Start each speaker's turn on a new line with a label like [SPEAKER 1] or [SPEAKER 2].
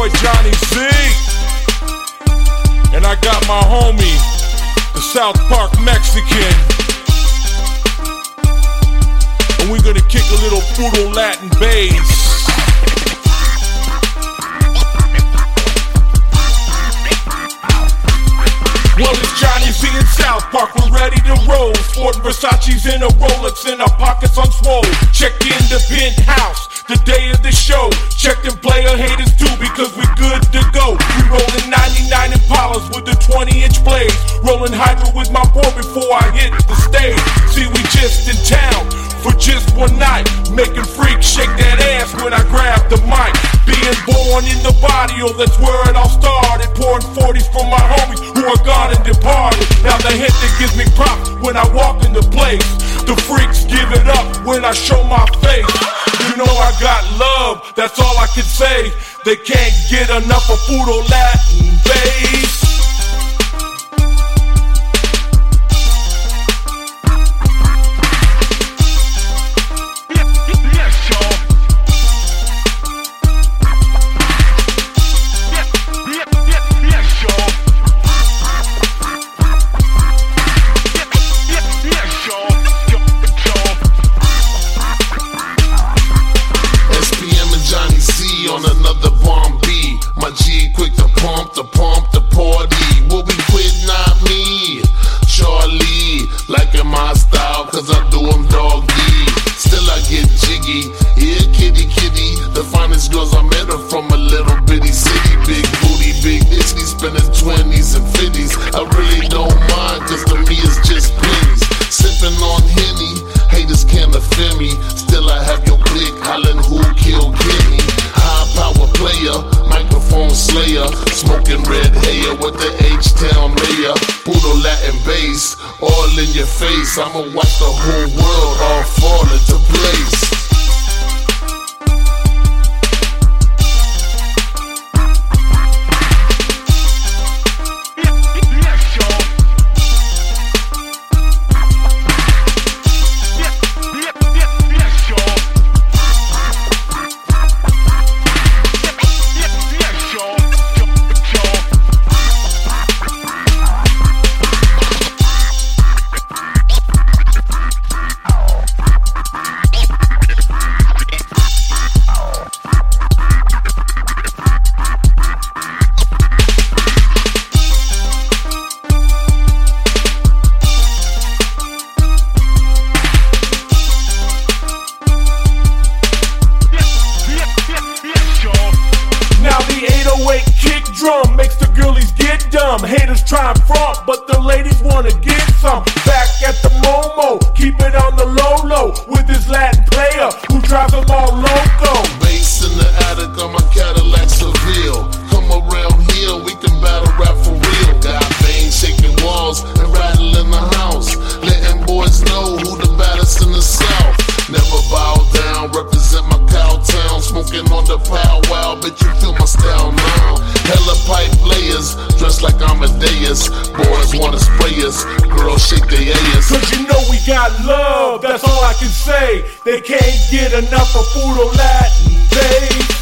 [SPEAKER 1] boy Johnny Z, and I got my homie, the South Park Mexican, and we're gonna kick a little Puro Latin bass. Well, it's Johnny Z in South Park, we're ready to roll. Sporting Versace's in a Rolex and our pockets on swole. Check in the penthouse, the day of the show. Check them player haters too, because we good to go. We rollin' 99 Impalas with the 20-inch blades. Rollin' Hydra with my boy before I hit the stage. See, we just in town for just one night, making freaks shake that ass when I grab the mic. Being born in the barrio, that's where it all started. Pouring 40s for my homies who are gone and departed. Now the hit that gives me props when I walk in the place. The freaks give it up when I show my face. You know I got love, that's all I can say. They can't get enough of Puro Latin bass.
[SPEAKER 2] On another bomb beat, my G quick to pump the party. Will be quit, not me. Charlie, like in my style, cause I do them doggy. Still I get jiggy, yeah, kitty. The finest girls I met are from a little bitty city. Big booty, big Disney, spending 20s and 50s. I really don't mind, cause to me it's just pennies. Sipping on Henny, haters can't offend me. Still I have your clique, hollering who killed Kenny. Power player, microphone slayer, smoking red hair with the H-Town mayor. Puro Latin bass, all in your face. I'ma watch the whole world all fall into place.
[SPEAKER 1] Drum makes the girlies get dumb. Haters try and front, but the ladies wanna get some. Back at the Momo, keep it on the low with this Latin player who drives them all loco.
[SPEAKER 2] Bass in the attic on my Cadillac Seville. Come around here, we can battle rap for real. Got bangs shaking walls and rattling the house, letting boys know who the baddest in the South. Never bow down, represent my cow town. Smoking on the powwow, bet you feel my style now. Hella pipe layers, dressed like Amadeus. Boys wanna spray us, girls shake their ass.
[SPEAKER 1] Cause you know we got love, that's all I can say. They can't get enough of Puro Latin bass.